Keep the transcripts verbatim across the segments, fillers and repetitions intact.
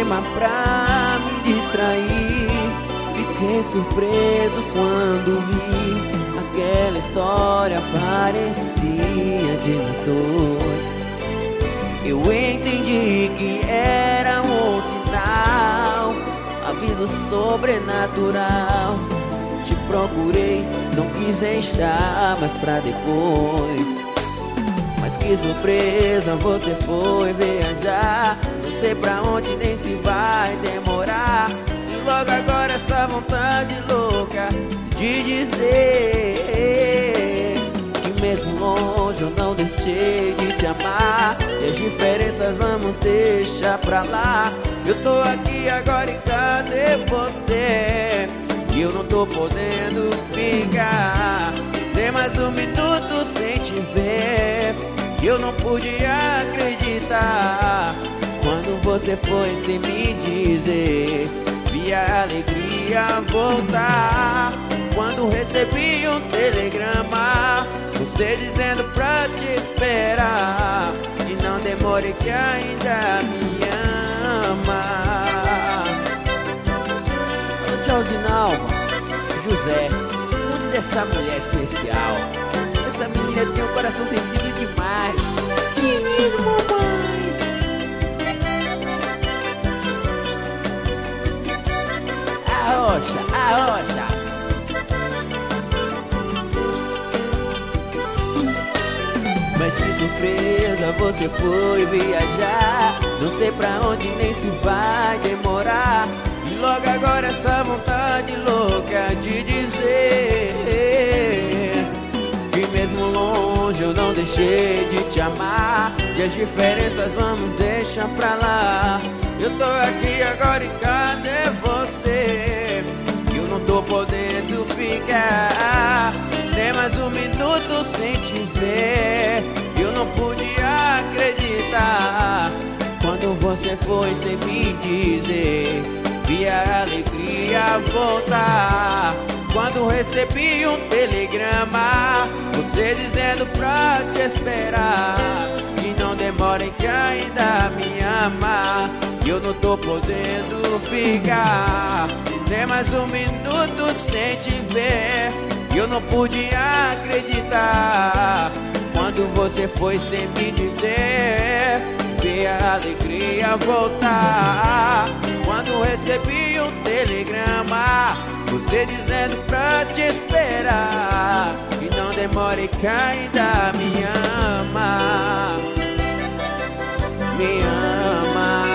tema pra me distrair. Fiquei surpreso quando vi aquela história parecia de nós dois. Eu entendi que era um sinal, aviso sobrenatural. Te procurei, não quis deixar mais pra depois. Mas que surpresa, você foi viajar. Não sei pra onde nem se vai demorar. E logo agora essa vontade louca de dizer que mesmo longe eu não deixei de te amar. E as diferenças vamos deixar pra lá. Eu tô aqui agora e cadê você? E eu não tô podendo ficar nem mais um minuto sem te ver. Eu não podia acreditar quando você foi sem me dizer. Vi a alegria voltar quando recebi um telegrama, você dizendo pra te esperar, que não demore que ainda me ama. Ô tchauzinho, Alva, José, cuide dessa mulher especial. Essa menina tem um coração sensível demais. Que lindo, mamãe. Arrocha, arrocha. Mas que surpresa, você foi viajar. Não sei pra onde nem se vai demorar. E logo agora essa vontade louca de dizer que mesmo longe eu não deixei de te amar. E as diferenças vamos deixar pra lá. Eu tô aqui agora e cadê você? Eu não tô podendo ficar nem mais um minuto sem te ver. Eu não podia acreditar quando você foi sem me dizer. Vi a alegria voltar quando recebi um telegrama, você dizendo pra te esperar, que não demore que ainda me ama. E eu não tô podendo ficar nem mais um minuto sem te ver. Eu não podia acreditar quando você foi sem me dizer. Vi a alegria voltar quando recebi um telegrama, você dizendo pra te esperar, que não demore que ainda me ama. Me ama.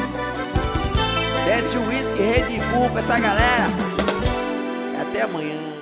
Desce o whisky, Red Bull pra essa galera. Até amanhã.